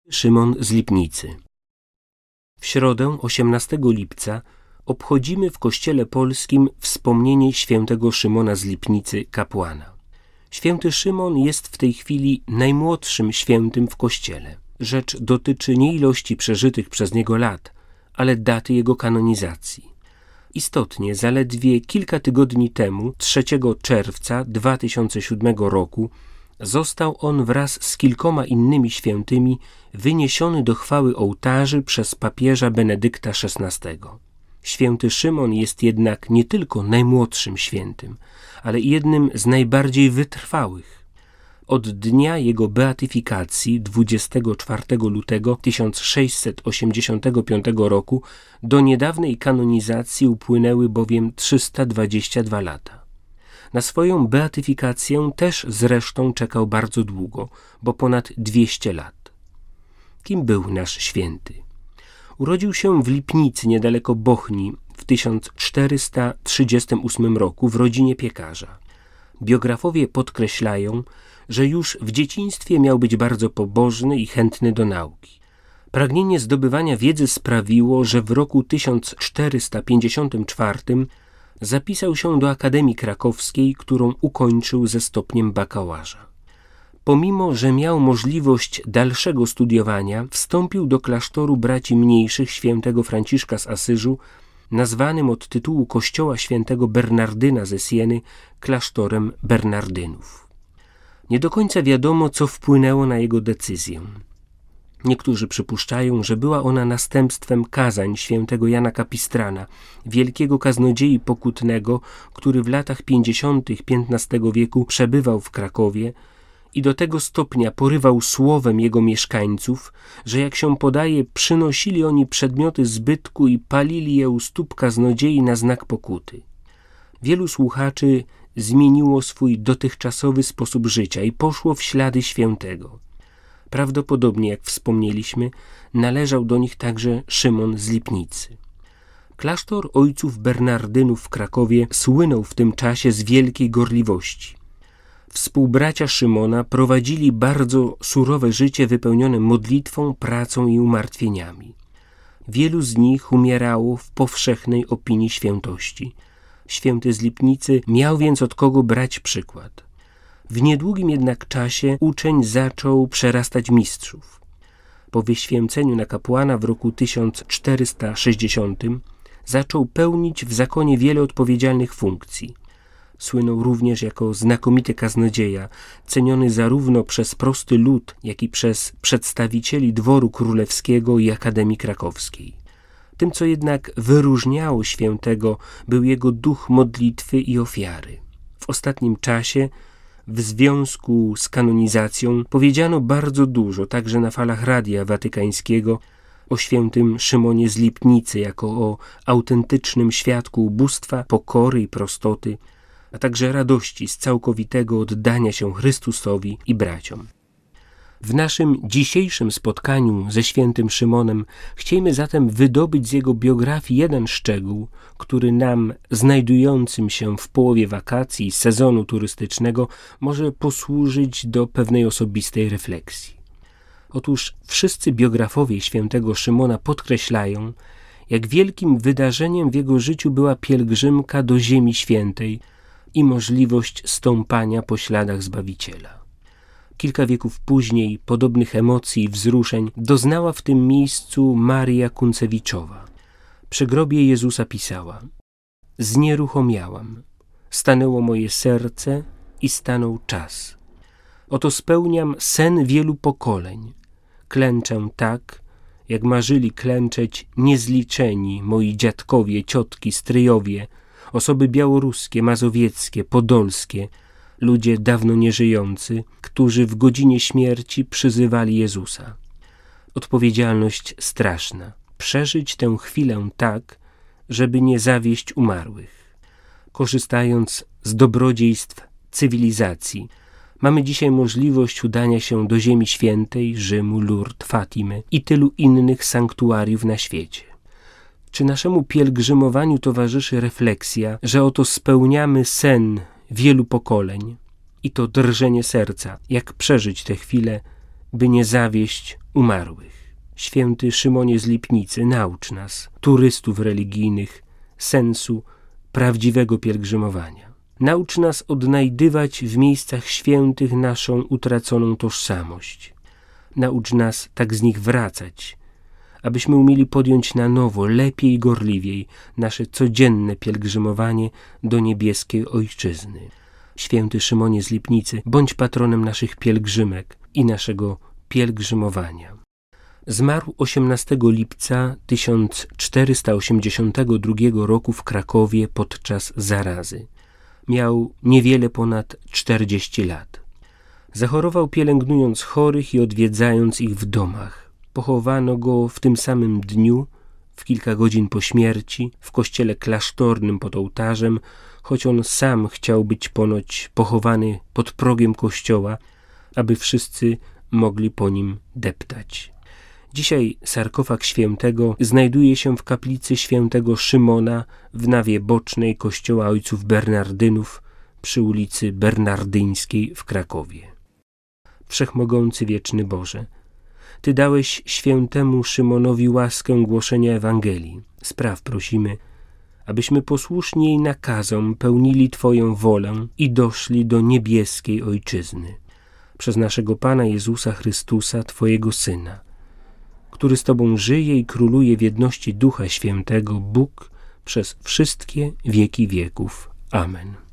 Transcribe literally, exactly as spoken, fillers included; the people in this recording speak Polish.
Szymon z Lipnicy. W środę osiemnastego lipca obchodzimy w Kościele Polskim wspomnienie świętego Szymona z Lipnicy, kapłana. Święty Szymon jest w tej chwili najmłodszym świętym w Kościele. Rzecz dotyczy nie ilości przeżytych przez niego lat, ale daty jego kanonizacji. Istotnie, zaledwie kilka tygodni temu, trzeciego czerwca dwa tysiące siódmego roku, został on wraz z kilkoma innymi świętymi wyniesiony do chwały ołtarzy przez papieża Benedykta szesnastego. Święty Szymon jest jednak nie tylko najmłodszym świętym, ale i jednym z najbardziej wytrwałych. Od dnia jego beatyfikacji dwudziestego czwartego lutego tysiąc sześćset osiemdziesiątego piątego roku do niedawnej kanonizacji upłynęły bowiem trzysta dwadzieścia dwa lata. Na swoją beatyfikację też zresztą czekał bardzo długo, bo ponad dwieście lat. Kim był nasz święty? Urodził się w Lipnicy niedaleko Bochni w tysiąc czterysta trzydziestym ósmym roku w rodzinie piekarza. Biografowie podkreślają, że już w dzieciństwie miał być bardzo pobożny i chętny do nauki. Pragnienie zdobywania wiedzy sprawiło, że w roku tysiąc czterysta pięćdziesiątym czwartym zapisał się do Akademii Krakowskiej, którą ukończył ze stopniem bakałaża. Pomimo że miał możliwość dalszego studiowania, wstąpił do klasztoru braci mniejszych świętego Franciszka z Asyżu, nazwanym od tytułu kościoła świętego Bernardyna ze Sieny klasztorem Bernardynów. Nie do końca wiadomo, co wpłynęło na jego decyzję. Niektórzy przypuszczają, że była ona następstwem kazań świętego Jana Kapistrana, wielkiego kaznodziei pokutnego, który w latach pięćdziesiątych piętnastego wieku przebywał w Krakowie i do tego stopnia porywał słowem jego mieszkańców, że jak się podaje, przynosili oni przedmioty zbytku i palili je u stóp kaznodziei na znak pokuty. Wielu słuchaczy zmieniło swój dotychczasowy sposób życia i poszło w ślady świętego. Prawdopodobnie, jak wspomnieliśmy, należał do nich także Szymon z Lipnicy. Klasztor ojców Bernardynów w Krakowie słynął w tym czasie z wielkiej gorliwości. Współbracia Szymona prowadzili bardzo surowe życie wypełnione modlitwą, pracą i umartwieniami. Wielu z nich umierało w powszechnej opinii świętości. Święty z Lipnicy miał więc od kogo brać przykład. W niedługim jednak czasie uczeń zaczął przerastać mistrzów. Po wyświęceniu na kapłana w roku tysiąc czterysta sześćdziesiątym zaczął pełnić w zakonie wiele odpowiedzialnych funkcji. Słynął również jako znakomity kaznodzieja, ceniony zarówno przez prosty lud, jak i przez przedstawicieli dworu królewskiego i Akademii Krakowskiej. Tym, co jednak wyróżniało świętego, był jego duch modlitwy i ofiary. W ostatnim czasie, w związku z kanonizacją, powiedziano bardzo dużo, także na falach Radia Watykańskiego, o świętym Szymonie z Lipnicy jako o autentycznym świadku ubóstwa, pokory i prostoty, a także radości z całkowitego oddania się Chrystusowi i braciom. W naszym dzisiejszym spotkaniu ze świętym Szymonem chcielibyśmy zatem wydobyć z jego biografii jeden szczegół, który nam, znajdującym się w połowie wakacji sezonu turystycznego, może posłużyć do pewnej osobistej refleksji. Otóż wszyscy biografowie świętego Szymona podkreślają, jak wielkim wydarzeniem w jego życiu była pielgrzymka do Ziemi Świętej i możliwość stąpania po śladach Zbawiciela. Kilka wieków później podobnych emocji i wzruszeń doznała w tym miejscu Maria Kuncewiczowa. Przy grobie Jezusa pisała: znieruchomiałam, stanęło moje serce i stanął czas. Oto spełniam sen wielu pokoleń. Klęczę tak, jak marzyli klęczeć niezliczeni moi dziadkowie, ciotki, stryjowie, osoby białoruskie, mazowieckie, podolskie, ludzie dawno nieżyjący, którzy w godzinie śmierci przyzywali Jezusa. Odpowiedzialność straszna. Przeżyć tę chwilę tak, żeby nie zawieść umarłych. Korzystając z dobrodziejstw cywilizacji, mamy dzisiaj możliwość udania się do Ziemi Świętej, Rzymu, Lourdes, Fatimy i tylu innych sanktuariów na świecie. Czy naszemu pielgrzymowaniu towarzyszy refleksja, że oto spełniamy sen wielu pokoleń i to drżenie serca, jak przeżyć tę chwilę, by nie zawieść umarłych. Święty Szymonie z Lipnicy, naucz nas, turystów religijnych, sensu prawdziwego pielgrzymowania. Naucz nas odnajdywać w miejscach świętych naszą utraconą tożsamość. Naucz nas tak z nich wracać, abyśmy umieli podjąć na nowo, lepiej i gorliwiej nasze codzienne pielgrzymowanie do niebieskiej Ojczyzny. Święty Szymonie z Lipnicy, bądź patronem naszych pielgrzymek i naszego pielgrzymowania. Zmarł osiemnastego lipca tysiąc czterysta osiemdziesiątego drugiego roku w Krakowie podczas zarazy. Miał niewiele ponad czterdzieści lat. Zachorował pielęgnując chorych i odwiedzając ich w domach. Pochowano go w tym samym dniu, w kilka godzin po śmierci, w kościele klasztornym pod ołtarzem, choć on sam chciał być ponoć pochowany pod progiem kościoła, aby wszyscy mogli po nim deptać. Dzisiaj sarkofag świętego znajduje się w kaplicy świętego Szymona w nawie bocznej kościoła ojców Bernardynów przy ulicy Bernardyńskiej w Krakowie. Wszechmogący wieczny Boże, Ty dałeś świętemu Szymonowi łaskę głoszenia Ewangelii. Spraw, prosimy, abyśmy posłuszni jej nakazom pełnili Twoją wolę i doszli do niebieskiej Ojczyzny. Przez naszego Pana Jezusa Chrystusa, Twojego Syna, który z Tobą żyje i króluje w jedności Ducha Świętego, Bóg przez wszystkie wieki wieków. Amen.